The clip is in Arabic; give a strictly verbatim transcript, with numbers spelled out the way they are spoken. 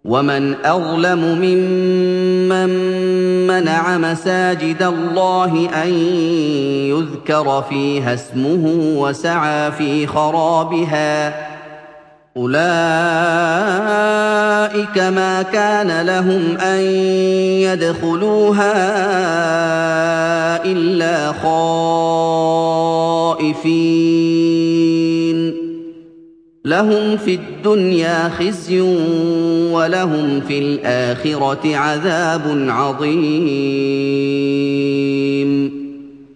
وَمَنْ أَظْلَمُ مِمَّن مَّنَعَ مَسَاجِدَ اللَّهِ أَن يُذْكَرَ فِيهَا اسْمُهُ وَسَعَىٰ فِي خَرَابِهَا ۚ أُولَٰئِكَ مَا كَانَ لَهُمْ أَن يَدْخُلُوهَا إِلَّا خَائِفِينَ ۚ لَهُمْ فِي الدُّنْيَا خِزْيٌ وَلَهُمْ فِي الْآخِرَةِ عَذَابٌ عَظِيمٌ